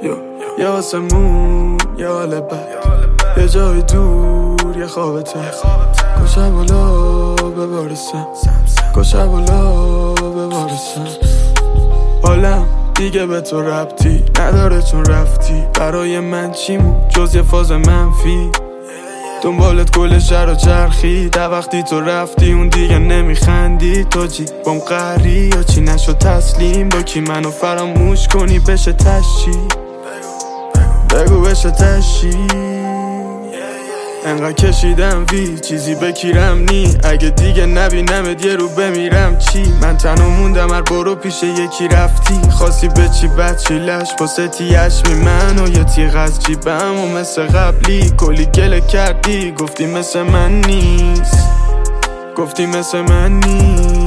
یه آسمون یه حال بد، یه جای دور یه خواب تر. کشم بالا ببارسم، کشم بالا ببارسم. حالم دیگه به تو ربطی نداره چون رفتی. برای من چیمون جز یه فاز منفی، دنبالت کل شهر و چرخی. در وقتی تو رفتی اون دیگه نمیخندی. تو جی بام قهری یا چی نشد تسلیم، با کی منو فراموش کنی بشه تشی. بگو بشه تشی. انقدر کشیدم وی چیزی بکیرم نی. اگه دیگه نبینمت یه رو بمیرم چی؟ من تنها موندم هر برو پیش یکی رفتی. خواستی به چی بچی لش واسه تیشمی منو یه تیغ از جیبم و مثل قبلی کلی گله کردی. گفتی مثل من نیست، گفتی مثل من نیست.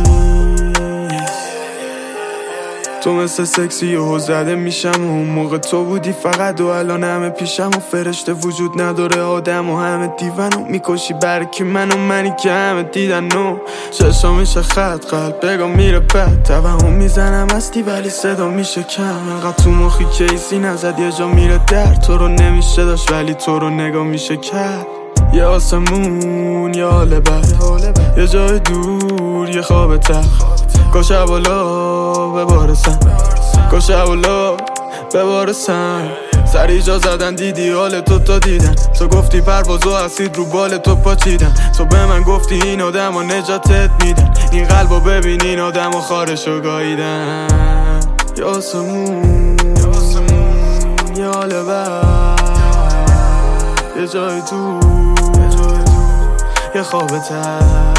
تو مثل سکسی و زده میشم و اون موقع تو بودی فقط و الان همه پیشم و فرشته وجود نداره آدم و همه دیوانو میکشی برکی منی که همه دیدن و چشا میشه خط قلب بگم میره بد. توهم میزنم هستی ولی صدا میشه کم. انقدر تو مخی کیسی نزد یه جا میره در. تو رو نمیشه داشت ولی تو رو نگاه میشه کرد. یه آسمون یه حال بد، یه جای دور یه خواب تر. کشم بالا ببارسم، کشم بالا ببارسم. سری جا زدن دیدی حال تو تا دیدن. تو گفتی پروازو اسید رو بال تو پاچیدن. تو به من گفتی این آدم ها نجاتت میدن. این قلبو ببین این آدم ها خارشو گاییدن. یه آسمون یه حال بد، یه جای دور یه خواب تر.